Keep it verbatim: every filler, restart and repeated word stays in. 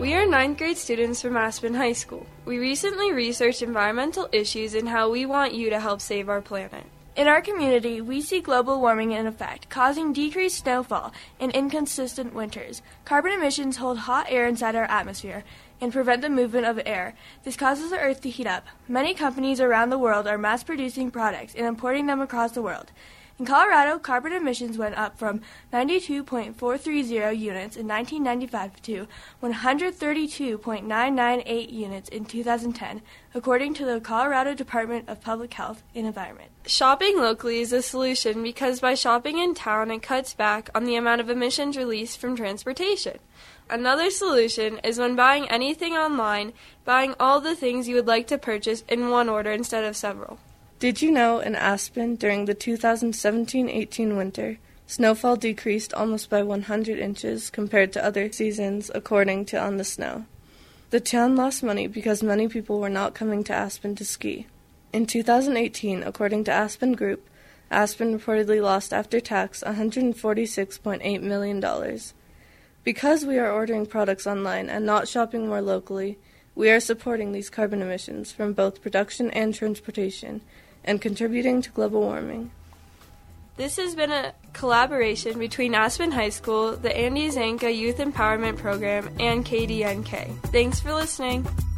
We are ninth grade students from Aspen High School. We recently researched environmental issues and how we want you to help save our planet. In our community, we see global warming in effect, causing decreased snowfall and inconsistent winters. Carbon emissions hold hot air inside our atmosphere and prevent the movement of air. This causes the earth to heat up. Many companies around the world are mass-producing products and importing them across the world. In Colorado, carbon emissions went up from ninety-two point four three zero units in nineteen ninety-five to one hundred thirty-two point nine nine eight units in two thousand ten, according to the Colorado Department of Public Health and Environment. Shopping locally is a solution because by shopping in town, it cuts back on the amount of emissions released from transportation. Another solution is when buying anything online, buying all the things you would like to purchase in one order instead of several. Did you know in Aspen, during the two thousand seventeen eighteen winter, snowfall decreased almost by one hundred inches compared to other seasons, according to On the Snow? The town lost money because many people were not coming to Aspen to ski. In two thousand eighteen, according to Aspen Group, Aspen reportedly lost after tax one hundred forty-six point eight million dollars. Because we are ordering products online and not shopping more locally, we are supporting these carbon emissions from both production and transportation, and contributing to global warming. This has been a collaboration between Aspen High School, the Andy Zanka Youth Empowerment Program, and K D N K. Thanks for listening.